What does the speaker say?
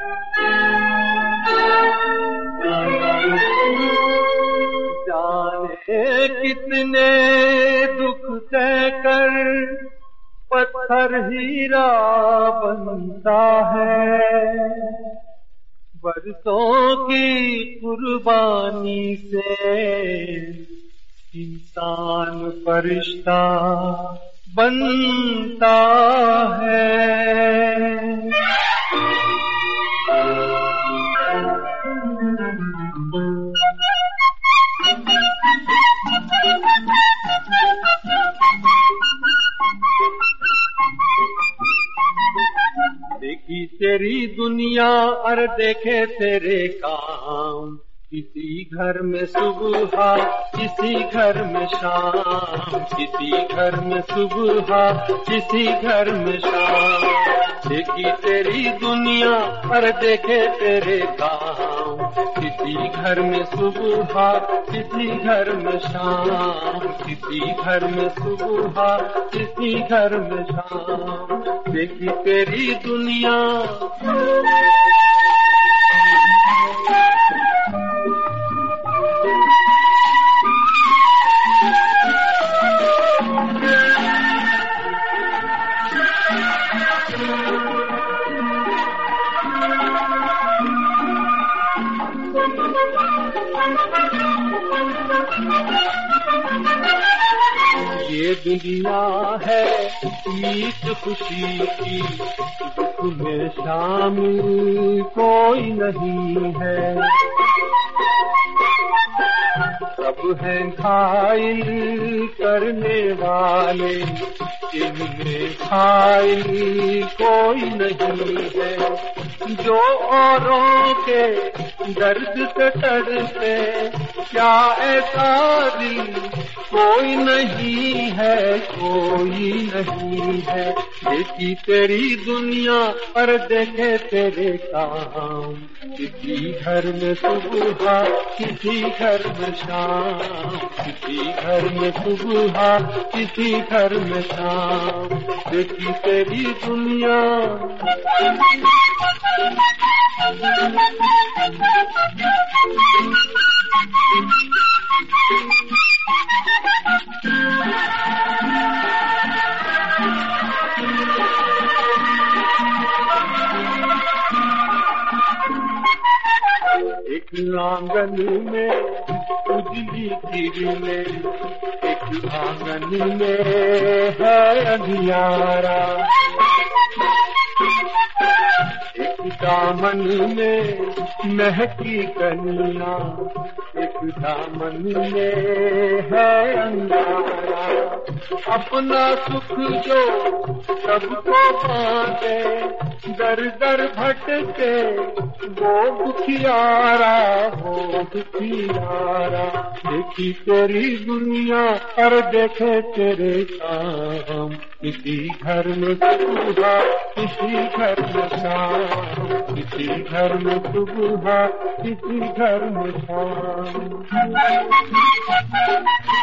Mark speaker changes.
Speaker 1: जाने कितने दुख सहकर पत्थर हीरा बनता है, बरसों की कुर्बानी से इंसान फरिश्ता बनता है। देखी तेरी दुनिया और देखे तेरे काम, किसी घर में सुबह किसी घर में शाम, किसी घर में सुबह किसी घर में शाम। देखी तेरी दुनिया और देखे तेरे काम, किसी घर में सुबह किसी घर में शाम, किसी घर में सुबह किसी घर में शाम। देखी तेरी दुनिया ये दुनिया है ईद खुशी की, दुख में शामिल कोई नहीं है। सब हैं घायल करने वाले, इनमें घायल कोई नहीं है। जो औरों के दर्द से डरते, क्या ऐसा दिल कोई नहीं है, कोई नहीं है। देखी तेरी दुनिया और देखे तेरे काम, किसी घर में सुबह किसी घर में शाम, किसी घर में सुबह किसी घर में शाम। देखी तेरी दुनिया एक आंगन में उजली किरणें, एक आंगन में है अंधियारा। एक दामन में महकी कनिया, एक दामन में है अंगारा। अपना सुख जो सबको बांटे, दर दर भटके वो दुखियारा, वो दुखियारा। देखी तेरी दुनिया और देखे तेरे काम, किसी घर में सुबह किसी घर में शाम, किसी घर में सुबह किसी घर में शाम।